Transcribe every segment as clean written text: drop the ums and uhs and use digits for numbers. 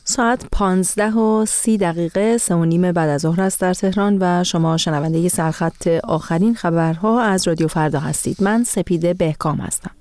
ساعت 15:30 3:30 بعد از ظهر است در تهران و شما شنونده سرخط آخرین خبرها از رادیو فردا هستید. من سپیده بهکام هستم.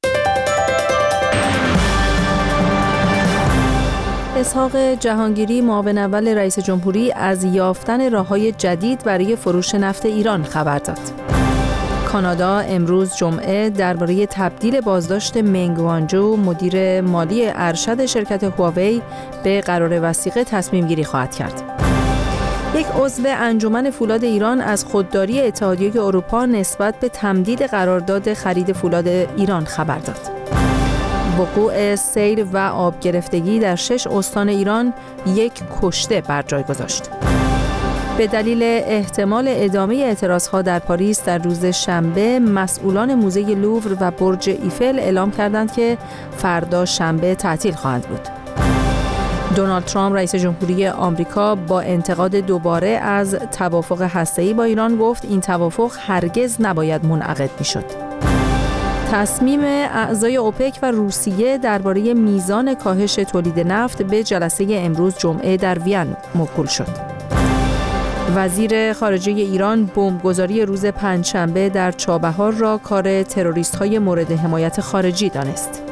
اسحاق جهانگیری معاون اول رئیس جمهوری از یافتن راه‌های جدید برای فروش نفت ایران خبر داد. کانادا امروز جمعه درباره تبدیل بازداشت منگ وانجو مدیر مالی ارشد شرکت هواوی به قرار وثیقه تصمیم گیری خواهد کرد. یک عضو انجمن فولاد ایران از خودداری اتحادیه اروپا نسبت به تمدید قرارداد خرید فولاد ایران خبر داد. وقوع سیل و آب گرفتگی در 6 استان ایران 1 کشته بر جای گذاشت. به دلیل احتمال ادامه اعتراضها در پاریس در روز شنبه، مسئولان موزه لوور و برج ایفل اعلام کردند که فردا شنبه تعطیل خواهند بود. دونالد ترامپ رئیس جمهوری آمریکا با انتقاد دوباره از توافق هسته‌ای با ایران گفت این توافق هرگز نباید منعقد می‌شد. تصمیم اعضای اوپک و روسیه درباره میزان کاهش تولید نفت به جلسه امروز جمعه در وین موکول شد. وزیر خارجه ایران بمبگذاری روز پنجشنبه در چابهار را کار تروریست‌های مورد حمایت خارجی دانست.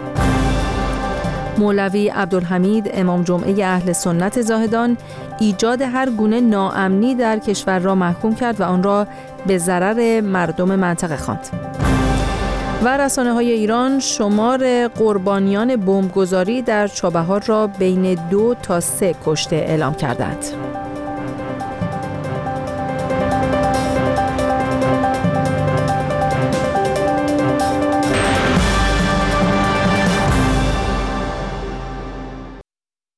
مولوی عبدالحمید امام جمعه اهل سنت زاهدان ایجاد هر گونه ناامنی در کشور را محکوم کرد و آن را به ضرر مردم منطقه خواند. و رسانه‌های ایران شمار قربانیان بمبگذاری در چابهار را بین 2 تا 3 کشته اعلام کردند.